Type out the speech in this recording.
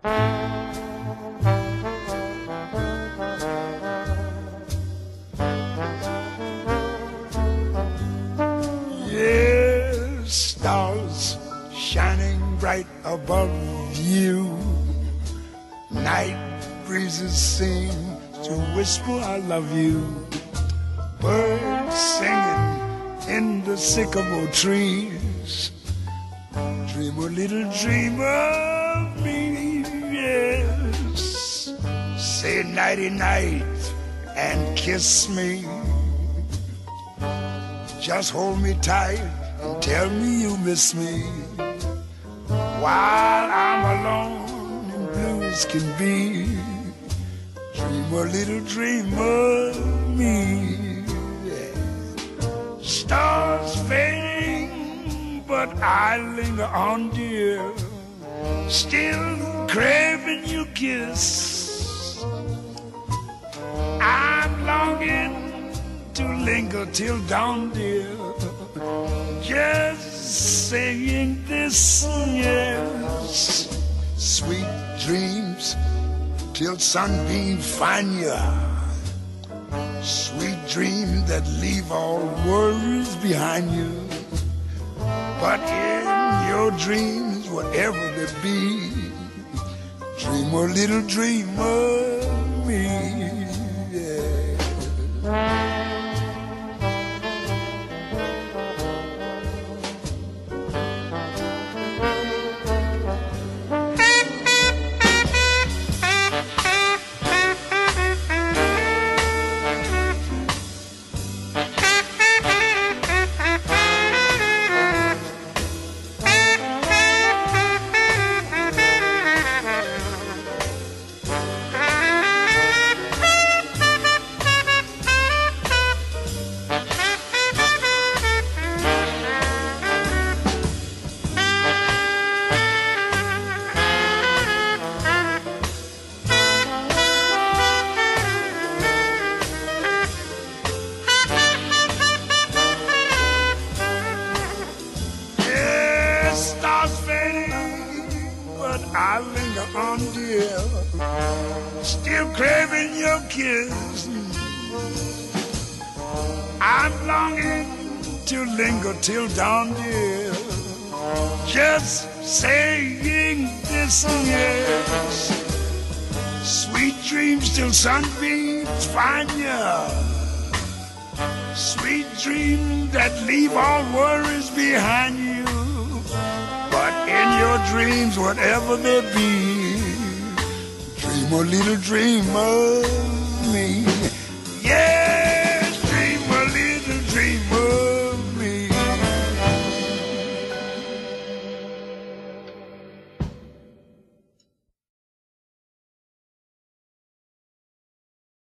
Yes, stars shining bright above you. Night breezes seem to whisper I love you. Birds singing in the sycamore trees. Dream a little dream of me, yes. Say nighty night and kiss me. Just hold me tight and tell me you miss me. While I'm alone and blue as can be, dream a little dream of me. Yeah. Stars fading, but I linger on, dear. Still craving your kiss. I'm longing to linger till dawn, dear. Just saying this, yes. Sweet dreams till sunbeams find you. Sweet dreams that leave all worries behind you. But in your dreams, whatever they be, dream a little dream of me. Yeah. I linger on, dear, still craving your kiss. I'm longing to linger till dawn, dear, just saying this, yes. Sweet dreams till sunbeams find you. Sweet dreams that leave all worries behind you. But in your dreams, whatever they be, dream a little dream of